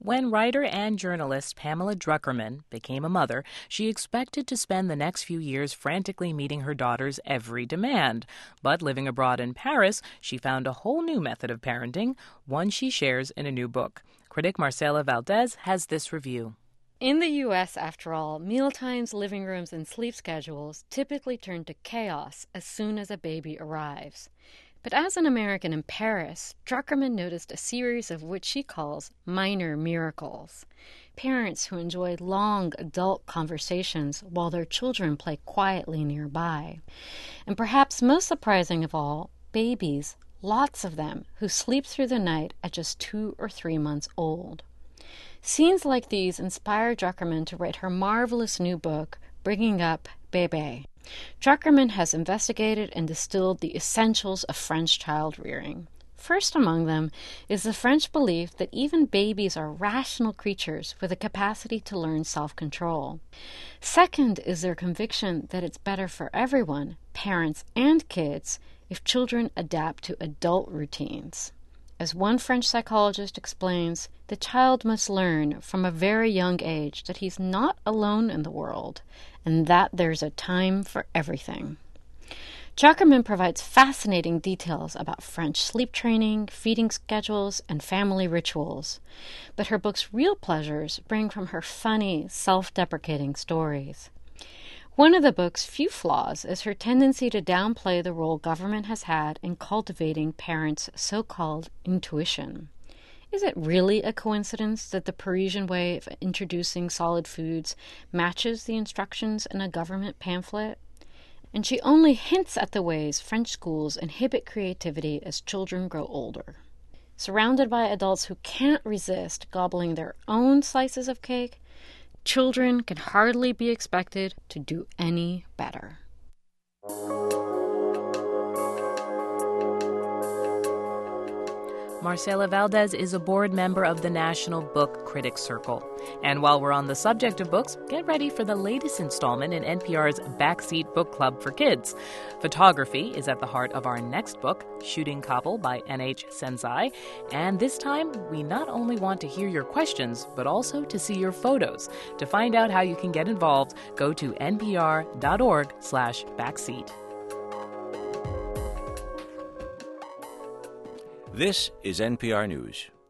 When writer and journalist Pamela Druckerman became a mother, she expected to spend the next few years frantically meeting her daughter's every demand. But living abroad in Paris, she found a whole new method of parenting, one she shares in a new book. Critic Marcela Valdez has this review. In the U.S., after all, mealtimes, living rooms, and sleep schedules typically turn to chaos as soon as a baby arrives. But as an American in Paris, Druckerman noticed a series of what she calls minor miracles. Parents who enjoy long adult conversations while their children play quietly nearby. And perhaps most surprising of all, babies, lots of them, who sleep through the night at just 2 or 3 months old. Scenes like these inspired Druckerman to write her marvelous new book, Bringing Up Bébé. Druckerman has investigated and distilled the essentials of French child rearing. First among them is the French belief that even babies are rational creatures with a capacity to learn self-control. Second is their conviction that it's better for everyone, parents and kids, if children adapt to adult routines. As one French psychologist explains, the child must learn from a very young age that he's not alone in the world and that there's a time for everything. Druckerman provides fascinating details about French sleep training, feeding schedules, and family rituals. But her book's real pleasures bring from her funny, self-deprecating stories. One of the book's few flaws is her tendency to downplay the role government has had in cultivating parents' so-called intuition. Is it really a coincidence that the Parisian way of introducing solid foods matches the instructions in a government pamphlet? And she only hints at the ways French schools inhibit creativity as children grow older. Surrounded by adults who can't resist gobbling their own slices of cake, children can hardly be expected to do any better. Marcela Valdez is a board member of the National Book Critics Circle. And while we're on the subject of books, get ready for the latest installment in NPR's Backseat Book Club for Kids. Photography is at the heart of our next book, Shooting Couple by N.H. Senzai. And this time, we not only want to hear your questions, but also to see your photos. To find out how you can get involved, go to npr.org/backseat. This is NPR News.